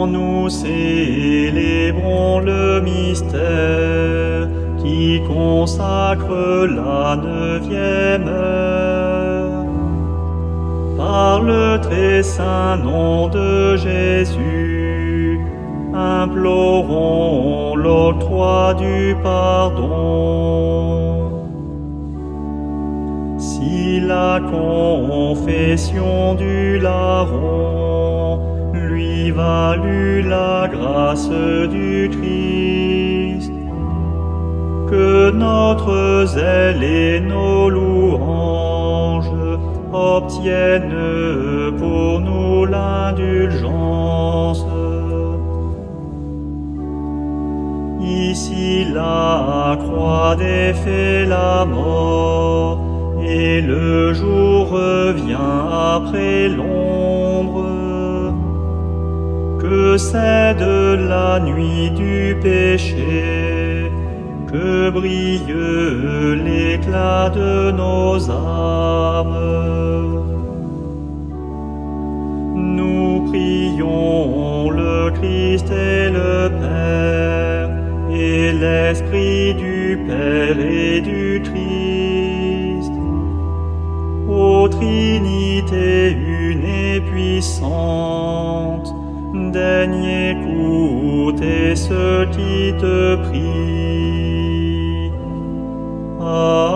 nous célébrons le mystère qui consacre la 9e heure. Par le très saint nom de Jésus, implorons l'octroi du pardon. Si la confession du larron lui valut la grâce du Christ, que notre zèle et nos louanges obtiennent pour nous l'indulgence. Ici la croix défait la mort, et le jour revient après l'ombre. Que c'est de la nuit du péché que brille l'éclat de nos âmes. Nous prions le Christ et le Père, et l'Esprit du Père et du Christ, ô Trinité une et puissante, daigne écouter ceux qui te prient. Amen.